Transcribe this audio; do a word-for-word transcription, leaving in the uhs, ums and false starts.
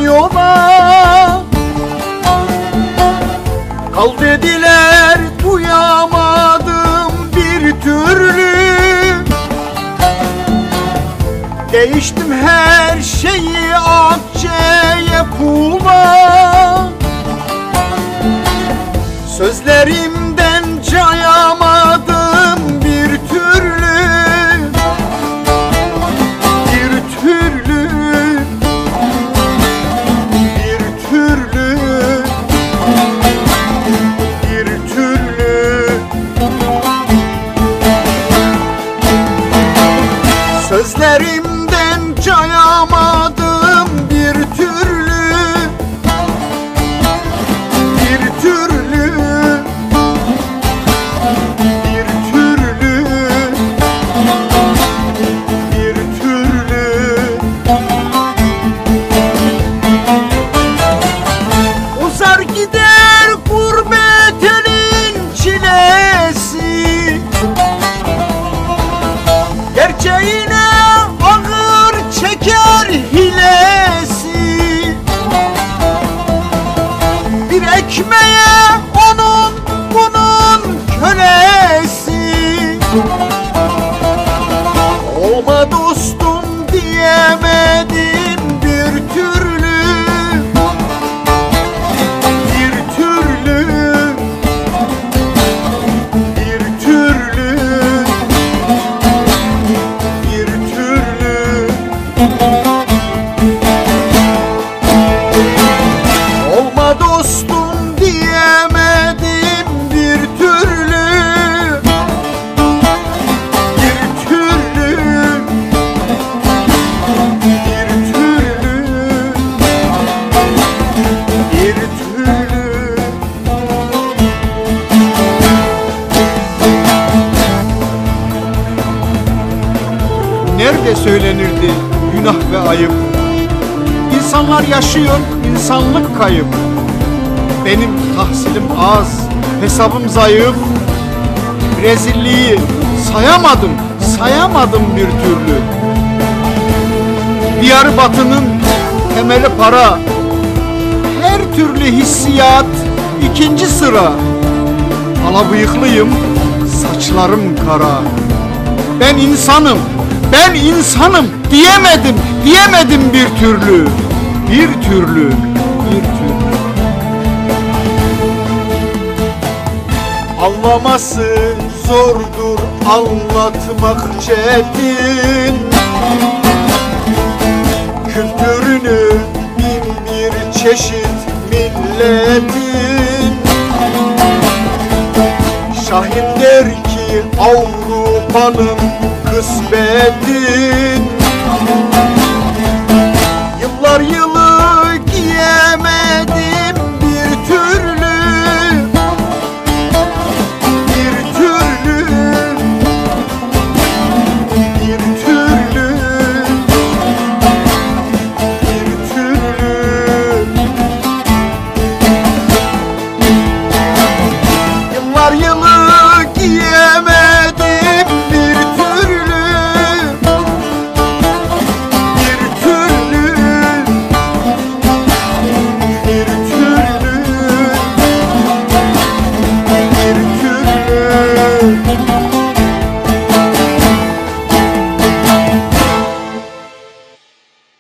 yola. Kal dediler, duyamadım bir türlü. Değiştim her şeyi akçeye pula. Sözlerimden cayamadım bir türlü. Bir türlü. Bir türlü. Bir türlü. Sözlerimden cayamadım bir türlü. Bir türlü. Bir türlü. Bir türlü. Uzar gider gurbet elin çilesi. Gerçeğine ağır çeker hilesi. Bir ekmeğe onun bunun kölesi. Olma dostum diyemedim bir türlü. Bir türlü. Bir türlü. Bir türlü. Olma dostum diyemedim bir türlü. Bir türlü. Bir türlü. Bir türlü. Nerede söylenirdi günah ve ayıp? İnsanlar yaşıyor, insanlık kayıp. Benim tahsilim az, hesabım zayıf. Rezilliği sayamadım, sayamadım bir türlü. Diyarbakır'ın temeli para. Her türlü hissiyat ikinci sıra. Alabıyıklıyım, saçlarım kara. Ben insanım, ben insanım diyemedim, diyemedim bir türlü. Bir türlü, bir türlü. Anlaması zordur, anlatmak çetin. Kültürünü bin bir çeşit milletin. Şahin der ki Avrupa'nın kısmetin.